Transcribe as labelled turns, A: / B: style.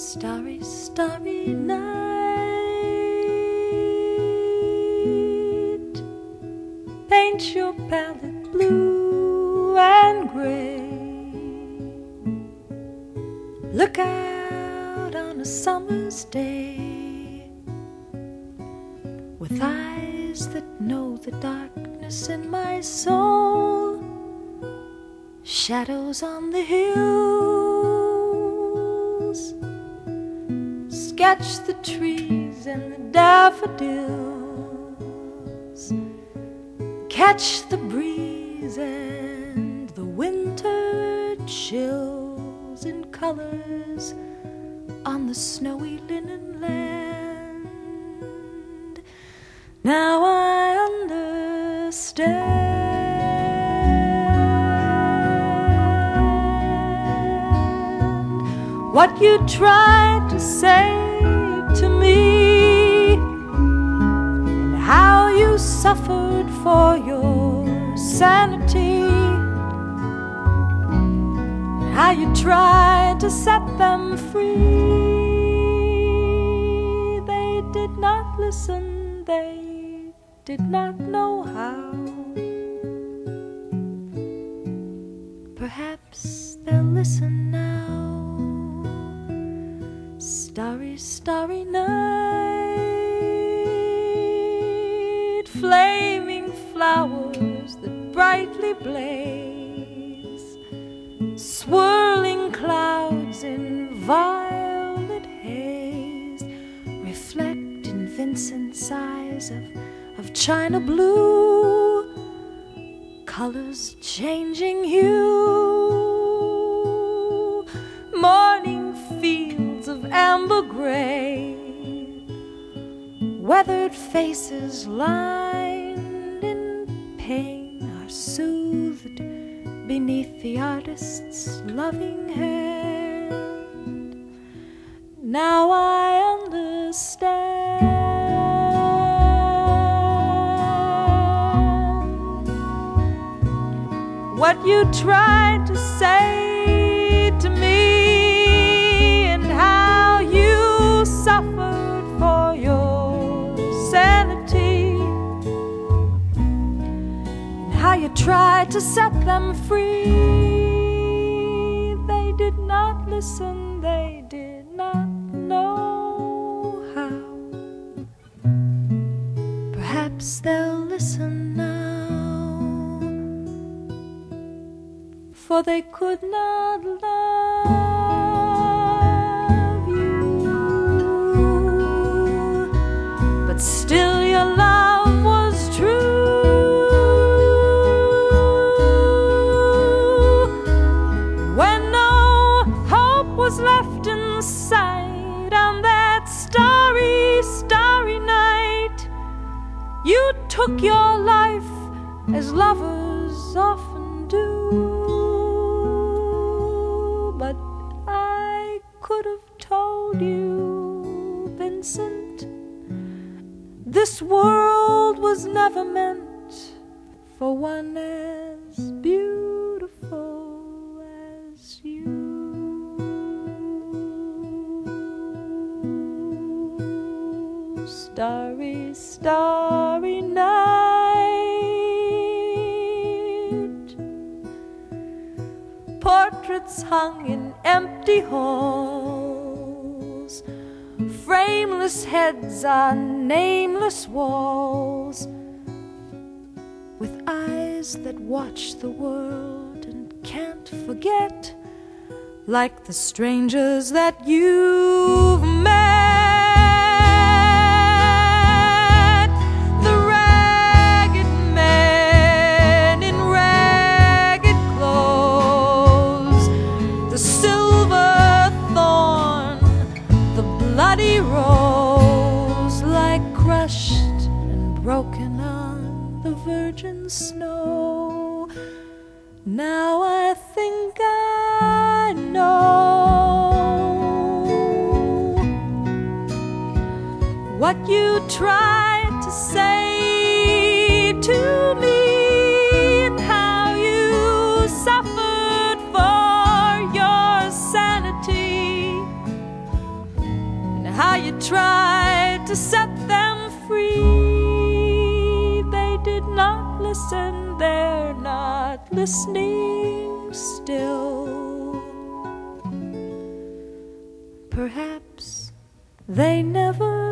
A: Starry, starry night, paint your palette blue and gray. Look out on a summer's day with eyes that know the darkness in my soul. Shadows on the hills, sketch the trees and the daffodils, catch the breeze and the winter chills in colors on the snowy linen land. Now I understand what you tried to say to me, and how you suffered for your sanity, and how you tried to set them free. They did not listen, they did not know how. Perhaps they'll listen now. Starry, starry night, flaming flowers that brightly blaze, swirling clouds in violet haze, reflect in Vincent's eyes of china blue, colors changing hue, morning fields of amber gray, weathered faces lined in pain are soothed beneath the artist's loving hand. Now I understand what you tried to say to me, and how you suffered for your sanity, and how you tried to set them free. They did not listen, they did not know how. Perhaps they'll listen now, for they could not love you, but still your love was true. When no hope was left in sight on that starry, starry night, you took your life as lovers often do. But I could have told you, Vincent, this world was never meant for one as beautiful as you. Starry, starry night, portraits hung in empty halls, frameless heads on nameless walls, with eyes that watch the world and can't forget, like the strangers that you've met. The ragged men in ragged clothes, the silver thorn, the bloody rose, like crushed and broken on the virgin snow. Now I think I know what you tried to say to me, and how you suffered for your sanity, how you tried to set them free. They did not listen, they're not listening still. Perhaps they never